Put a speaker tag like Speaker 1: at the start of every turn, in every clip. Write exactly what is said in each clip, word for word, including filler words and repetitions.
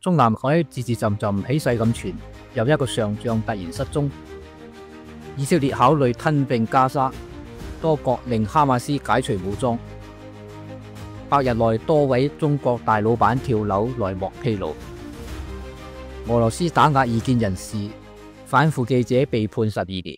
Speaker 1: 中南海自自浸浸起勢咁傳，有一個上將突然失蹤。以色列考慮吞併加沙，多國令哈馬斯解除武裝。百日內多位中國大老闆跳樓內幕披露。俄羅斯打壓異見人士，反腐記者被判十二年。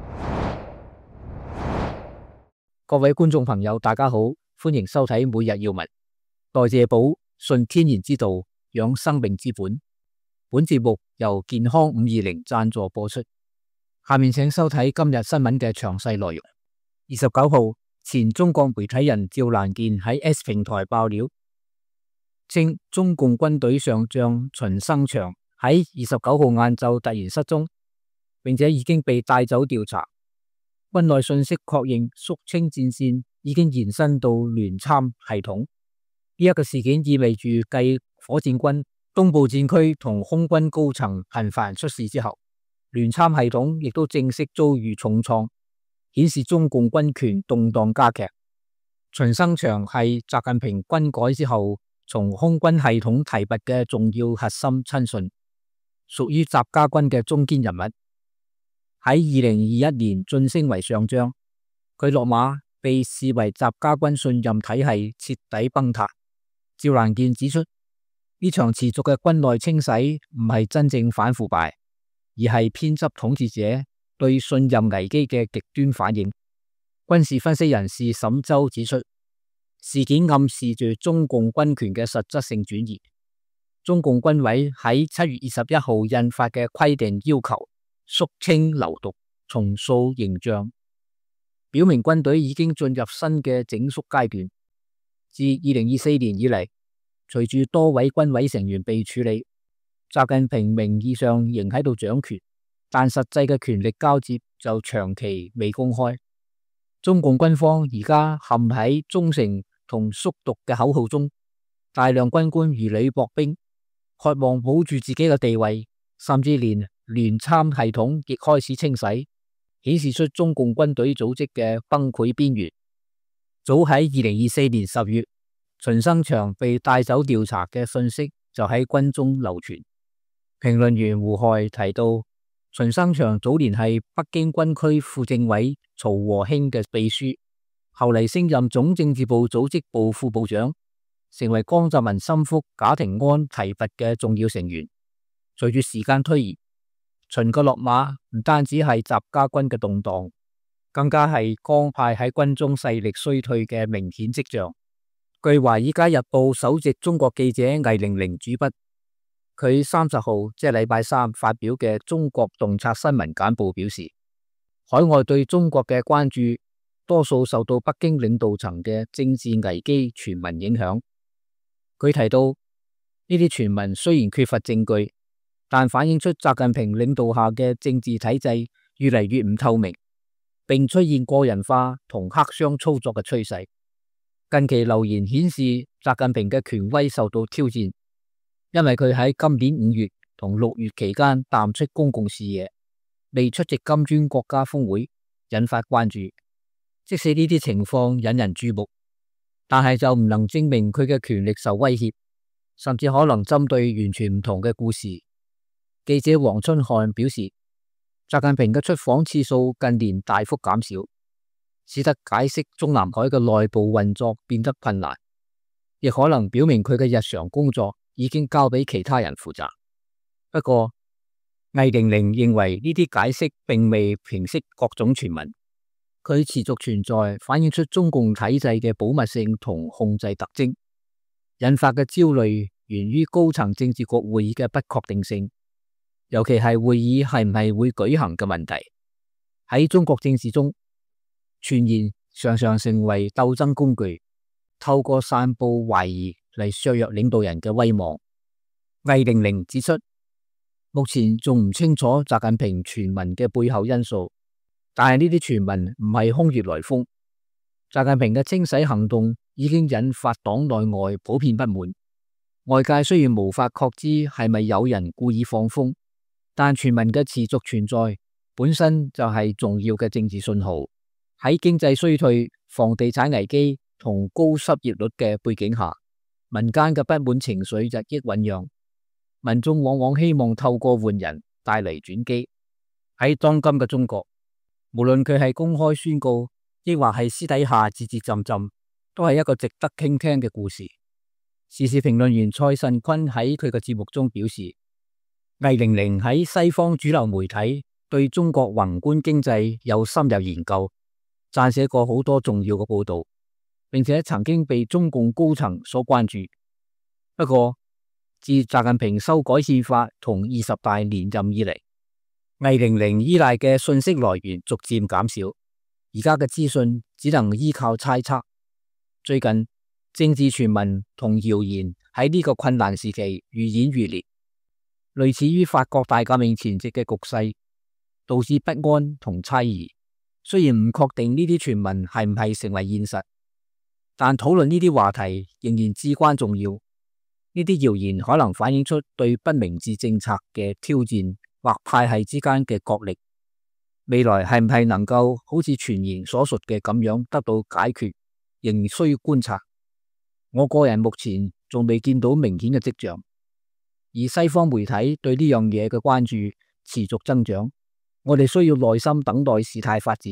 Speaker 1: 各位觀眾朋友，大家好，歡迎收睇每日要聞。代謝寶，信天然之道，養生命之本。本節目由健康五二零贊助播出。下面請收睇今日新聞嘅詳細內容。二十九號，前中國媒體人趙蘭健喺 X 平台爆料，稱中共軍隊上將秦生祥喺二十九號晏晝突然失蹤，並且已經被帶走調查。軍內信息確認，肅清戰線已經延伸到聯參系統。呢、這、一個事件意味住，繼火箭軍東部戰區同空軍高層頻繁出事之後，聯參系統亦都正式遭遇重創，顯示中共軍權動盪加劇。秦生祥係習近平軍改之後從空軍系統提拔嘅重要核心親信，屬於習家軍嘅中堅人物。喺二零二一年晉升為上將，佢落馬被視為習家軍信任體系徹底崩塌。趙蘭健指出，呢場持續嘅軍內清洗唔係真正反腐敗，而係偏執統治者對信任危機嘅極端反應。軍事分析人士沈周指出，事件暗示住中共軍權嘅實質性轉移。中共軍委喺七月二十一號印發嘅規定要求肅清流毒、重塑形象，表明軍隊已經進入新嘅整肅階段。自二零二四年以嚟，隨住多位軍委成員被處理，習近平名義上仍喺度掌權，但實際嘅權力交接就長期未公開。中共軍方而家陷喺忠誠同肅獨嘅口號中，大量軍官如履薄冰，渴望保住自己嘅地位，甚至連聯參系統亦開始清洗，顯示出中共軍隊組織嘅崩潰邊緣。早喺二零二四年十月，秦生祥被帶走調查嘅信息就喺軍中流傳。評論員胡亥提到，秦生祥早年係北京軍區副政委曹和興嘅秘書，後嚟升任總政治部組織部副部長，成為江澤民心腹賈廷安提拔嘅重要成員。隨住時間推移，秦嘅落馬唔單止係習家軍嘅動盪，更加係江派喺軍中勢力衰退嘅明顯跡象。據《華爾街日報》首席中國記者魏玲玲主筆，佢三十號即係禮拜三發表嘅《中國洞察新聞簡報》表示，海外對中國嘅關注多數受到北京領導層嘅政治危機傳聞影響。佢提到，呢啲傳聞雖然缺乏證據，但反映出習近平領導下嘅政治體制越嚟越唔透明，並出現個人化同黑箱操作嘅趨勢。近期流言顯示，習近平嘅權威受到挑戰，因為佢喺今年五月同六月期間淡出公共視野，未出席金磚國家峰會，引發關注。即使呢啲情況引人注目，但係就唔能證明佢嘅權力受威脅，甚至可能針對完全唔同嘅故事。記者黃春漢表示，習近平嘅出訪次數近年大幅減少，使得解釋中南海嘅內部運作變得困難，亦可能表明佢嘅日常工作已經交俾其他人負責。不過，魏玲玲認為呢啲解釋並未平息各種傳聞，佢持續存在反映出中共體制嘅保密性同控制特徵，引發嘅焦慮源於高層政治局會議嘅不確定性。尤其係會議係唔係會舉行嘅問題。喺中國政治中，傳言常常成為鬥爭工具，透過散布懷疑嚟削弱領導人嘅威望。魏玲玲指出，目前仲唔清楚習近平傳聞嘅背後因素，但係呢啲傳聞唔係空穴來風。習近平嘅清洗行動已經引發黨內外普遍不滿，外界雖然無法確知係咪有人故意放風，但傳聞嘅持續存在本身就係重要嘅政治信號。喺經濟衰退、房地產危機同高失業率嘅背景下，民間嘅不滿情緒日益醞釀。 民眾往往希望透過換人帶嚟轉機。喺當今嘅中國，無論佢係公開宣告，亦或係私底下字字浸浸，都係一個值得傾聽嘅故事。時事評論員蔡慎坤喺佢嘅節目中表示，魏玲玲喺西方主流媒體對中國宏觀經濟有深入研究，撰寫過好多重要嘅報道，並且曾經被中共高層所關注。不過，自習近平修改憲法同二十大連任以嚟，魏玲玲依賴嘅信息來源逐漸減少，而家嘅資訊只能依靠猜測。最近，政治傳聞同謠言喺呢個困難時期愈演愈烈，類似於法國大革命前夕嘅局勢，導致不安同猜疑。雖然唔確定呢啲傳聞係唔係成為現實，但討論呢啲話題仍然至關重要。呢啲謠言可能反映出對不明智政策嘅挑戰，或派系之間嘅角力。未來係唔係能夠好似傳言所述嘅咁樣得到解決，仍需觀察。我個人目前仲未見到明顯嘅跡象，而西方媒體對呢樣嘢嘅關注持續增長。我哋需要耐心等待事態發展。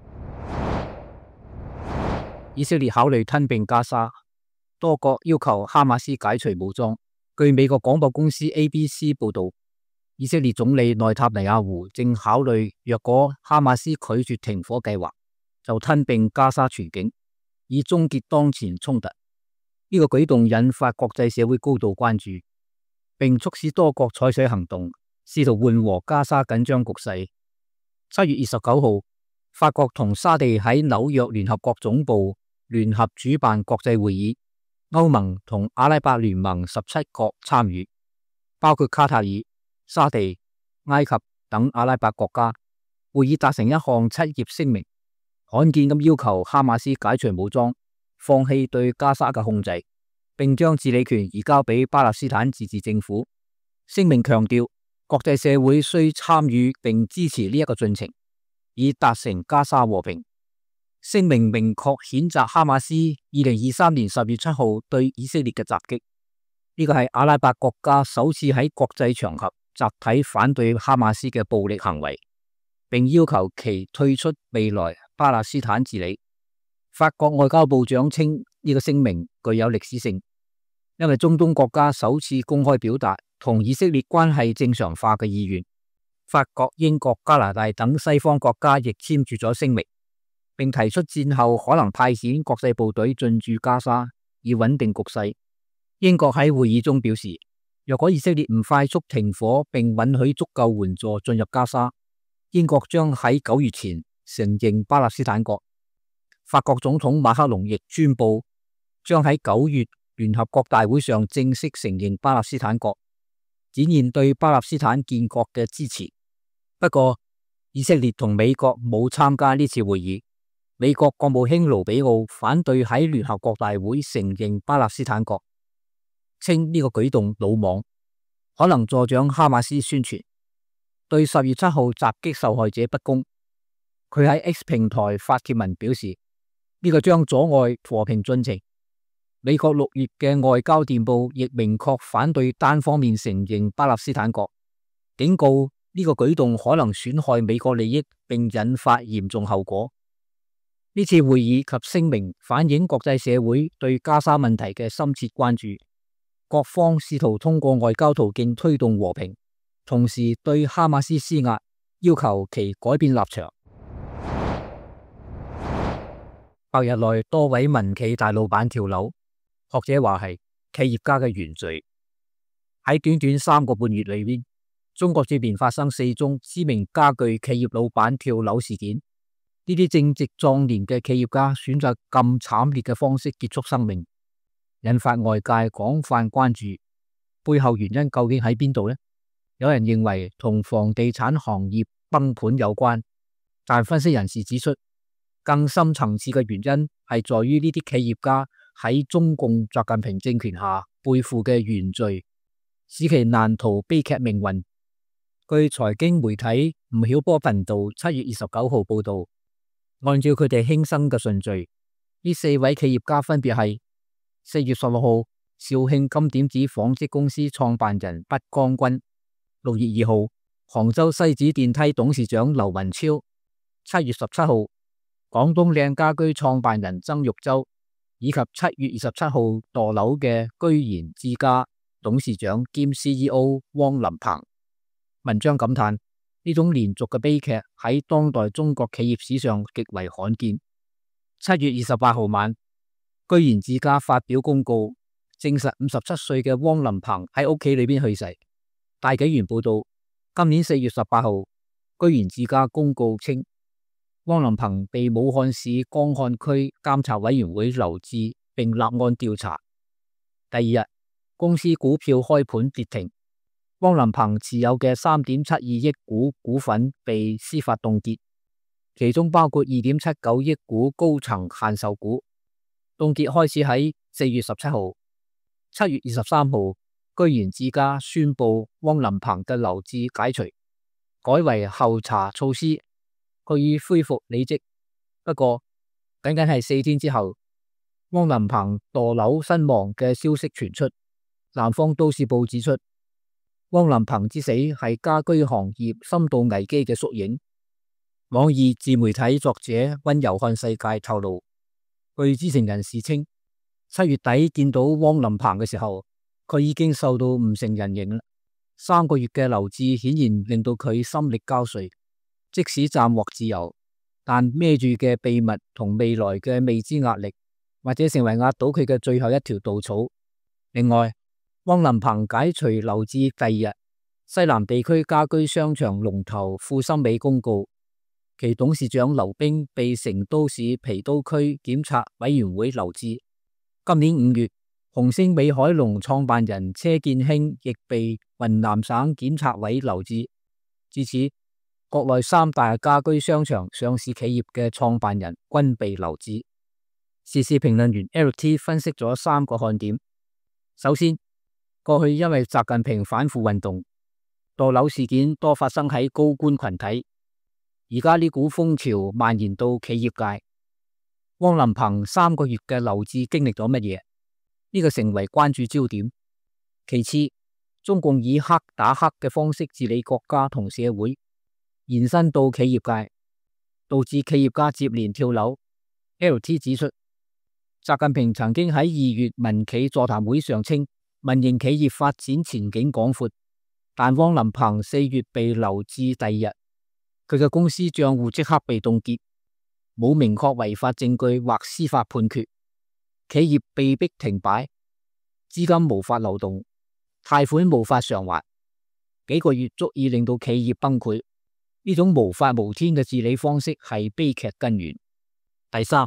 Speaker 1: 以色列考慮吞併加沙。多國要求哈馬斯解除武裝。據美國廣播公司 A B C 報道，以色列總理內塔尼亞胡正考慮，若果哈馬斯拒絕停火計劃，就吞併加沙全境，以終結當前衝突。呢個舉動引發國際社會高度關注，並促使多國採取行動，試圖緩和加沙緊張局勢。七月二十九號，法國同沙地喺紐約聯合國總部聯合主辦國際會議。歐盟同阿拉伯聯盟十七國參與，包括卡塔爾、沙地、埃及等阿拉伯國家。會議達成一項七頁聲明，罕見咁要求哈馬斯解除武裝，放棄對加沙嘅控制，並將治理權移交俾巴勒斯坦自治政府。聲明強調，國際社會需參與並支持呢一個進程，以達成加沙和平。聲明明確譴責哈馬斯二零二三年十月七號對以色列嘅襲擊，呢個係阿拉伯國家首次喺國際場合集體反對哈馬斯嘅暴力行為，並要求其退出未來巴勒斯坦治理。法國外交部長稱呢個聲明具有歷史性，因為中東國家首次公開表達同以色列關係正常化嘅意願。法國、英國、加拿大等西方國家亦簽署咗聲明，並提出戰後可能派遣國際部隊進駐加沙，以穩定局勢。英國喺會議中表示，若果以色列唔快速停火並允許足夠援助進入加沙，英國將喺九月前承認巴勒斯坦國。法國總統馬克龍亦宣布，將喺九月聯合國大會上正式承認巴勒斯坦國，展現對巴勒斯坦建國嘅支持。不過，以色列同美國冇參加呢次會議。美國國務卿盧比奧反對喺聯合國大會承認巴勒斯坦國，稱呢個舉動魯莽，可能助長哈馬斯宣傳，對十月七號襲擊受害者不公。佢喺 X 平台發帖文表示，呢個將阻礙和平進程。美國六月嘅外交電報亦明確反對單方面承認巴勒斯坦國，警告呢個舉動可能損害美國利益並引發嚴重後果。呢次會議及聲明反映國際社會對加沙問題嘅深切關注，各方試圖通過外交途徑推動和平，同時對哈馬斯施壓，要求其改變立場。百日內多位民企大老闆跳樓，學者話係企業家嘅原罪。喺短短三個半月裏邊，中國這邊發生四宗知名家具企業老闆跳樓事件。呢啲正值壯年嘅企業家選擇咁慘烈嘅方式結束生命，引發外界廣泛關注。背後原因究竟喺邊度呢？有人認為同房地產行業崩盤有關，但分析人士指出，更深層次嘅原因係在於呢啲企業家喺中共習近平政權下背負嘅原罪，使其難逃悲劇命運。據財經媒體吳曉波頻道七月二十九號報道，按照佢哋輕生嘅順序，呢四位企業家分別係四月十六號肇慶金點子紡織公司創辦人畢江軍。六月二號，杭州西子電梯董事長劉文超。七月十七號，廣東靚家居創辦人曾玉洲，以及七月二十七號墮樓嘅居然之家董事長兼 C E O 汪林鵬。文章感嘆呢種連續嘅悲劇喺當代中國企業史上極為罕見。七月二十八號晚，居然之家發表公告，證實五十七歲嘅汪林鵬喺屋企裏邊去世。大紀元報道，今年四月十八號，居然之家公告稱，汪林鵬被武漢市江漢區監察委員會留置並立案調查。第二日，公司股票開盤跌停，汪林鵬持有嘅三點七二億股股份被司法凍結，其中包括二點七九億股高層限售股。凍結開始喺四月十七號。七月二十三號，居然之家宣布汪林鵬嘅留置解除，改為候查措施，佢已恢復履職。不過僅僅係四天之後，汪林鵬墮樓身亡嘅消息傳出。南方都市報指出，汪林鵬之死係家居行業深度危機嘅縮影。網易自媒體作者溫柔看世界透露，據知情人士稱，七月底見到汪林鵬嘅時候，佢已經瘦到唔成人形啦。三個月嘅留置顯然令到佢心力交瘁，即使暫獲自由，但孭住嘅秘密同未來嘅未知壓力，或者成為壓倒佢嘅最後一條稻草。另外，汪林鵬解除留置第二日，西南地區家居商場龍頭富森美公告，其董事長劉冰被成都市郫都區檢察委員會留置。今年五月，紅星美凱龍創辦人車建興亦被雲南省檢察委留置。至此，國內三大家居商場上市企業嘅創辦人均被留置。時事評論員 L T 分析咗三個看點。首先，過去因為習近平反腐運動，墮樓事件多發生喺高官群體，而家呢股風潮蔓延到企業界。汪林鵬三個月嘅留置經歷咗乜嘢？呢個成為關注焦點。其次，中共以黑打黑嘅方式治理國家同社會，延伸到企業界，導致企業家接連跳樓。L T 指出，習近平曾經喺二月民企座談會上稱，民營企業發展前景廣闊，但汪林鵬四月被留置第二日，佢嘅公司賬戶即刻被凍結。冇明確違法證據或司法判決，企業被迫停擺，資金無法流動，貸款無法償還，幾個月足以令到企業崩潰。呢種無法無天嘅治理方式係悲劇根源。第三，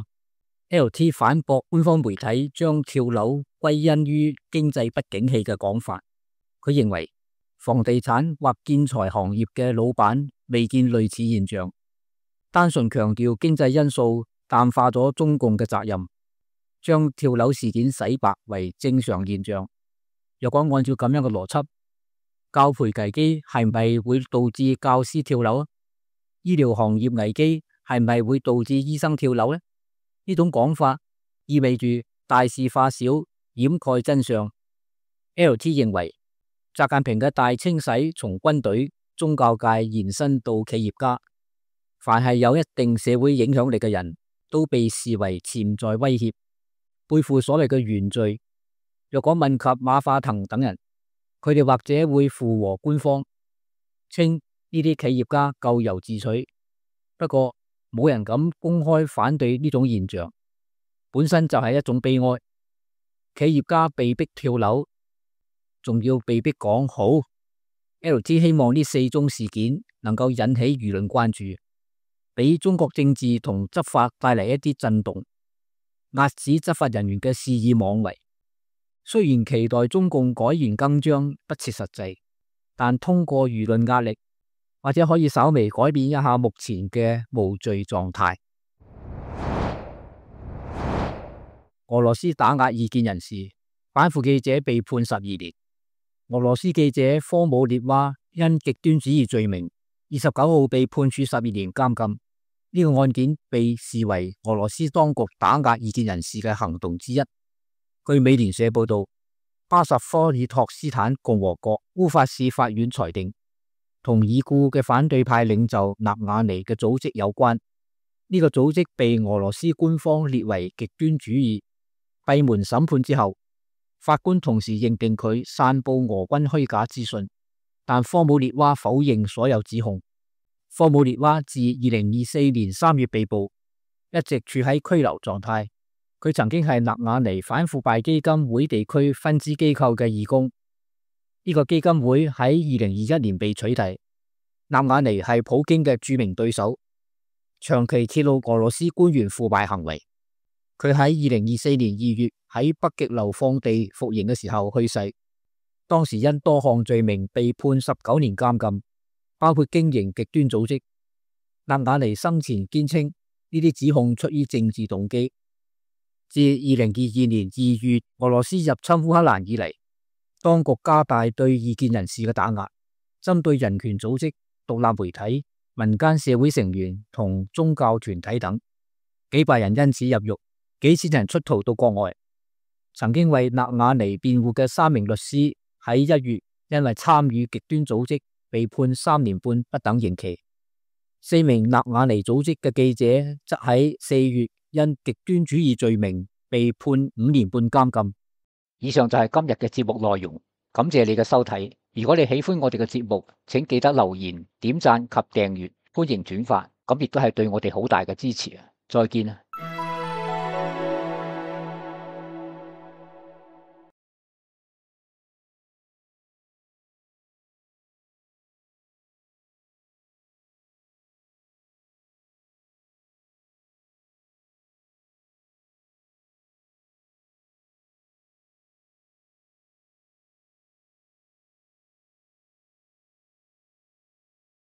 Speaker 1: L T 反駁官方媒體將跳樓歸因於經濟不景氣嘅講法。佢認為房地產或建材行業嘅老闆未見類似現象，單純強調經濟因素淡化咗中共嘅責任，將跳樓事件洗白為正常現象。若果按照咁樣嘅邏輯，教培危機係咪會導致教師跳樓啊？醫療行業危機係咪會導致醫生跳樓呢？呢種講法意味住大事化小，掩蓋真相。L T 認為，習近平嘅大清洗從軍隊、宗教界延伸到企業家。凡係有一定社會影響力嘅人都被視為潛在威脅，背負所謂嘅原罪。若果問及馬化騰等人，佢哋或者會附和官方，稱呢啲企業家咎由自取。不過冇人敢公開反對呢種現象，本身就係一種悲哀。企業家被逼跳樓，仲要被逼講好。L T 希望呢四宗事件能夠引起輿論關注，俾中國政治同執法帶嚟一啲震動，遏止執法人員嘅肆意妄為。雖然期待中共改弦更張不切實際，但通過輿論壓力，或者可以稍微改變一下目前嘅無序狀態。俄羅斯打壓異見人士，反腐記者被判十二年。俄羅斯記者科姆列娃因極端主義罪名，二十九號被判處十二年監禁。呢個案件被視為俄羅斯當局打壓異見人士嘅行動之一。據美聯社報道， 巴什科爾托斯坦共和國烏法市法院裁定，同已故嘅反對派領袖納瓦尼嘅組織有關。呢、這個組織被俄羅斯官方列為極端主義。閉門審判之後，法官同時認定佢散布俄軍虛假資訊，但科姆列娃否認所有指控。科姆列娃自二零二四年三月被捕，一直處喺拘留狀態。佢曾經係納瓦尼反腐敗基金會地區分支機構嘅義工。呢、這個基金會喺二零二一年被取締。納瓦尼係普京嘅著名對手，長期揭露俄羅斯官員腐敗行為。佢喺二零二四年二月喺北極流放地服刑嘅時候去世，當時因多項罪名被判十九年監禁，包括經營極端組織。納瓦尼生前堅稱呢啲指控出於政治動機。自二零二二年二月俄羅斯入侵烏克蘭以嚟，當局加大對異見人士嘅打壓，針對人權組織、獨立媒體、民間社會成員同宗教團體等，幾百人因此入獄，幾千人出逃到國外。曾經為納瓦尼辯護嘅三名律師喺一月因為參與極端組織被判三年半不等刑期。四名納瓦尼組織嘅記者則喺四月因極端主義罪名被判五年半監禁。以上就係今日嘅節目內容，感謝你嘅收睇。如果你喜歡我哋嘅節目，請記得留言、點讚及訂閱，歡迎轉發，咁亦都係對我哋好大嘅支持啊！再見啊！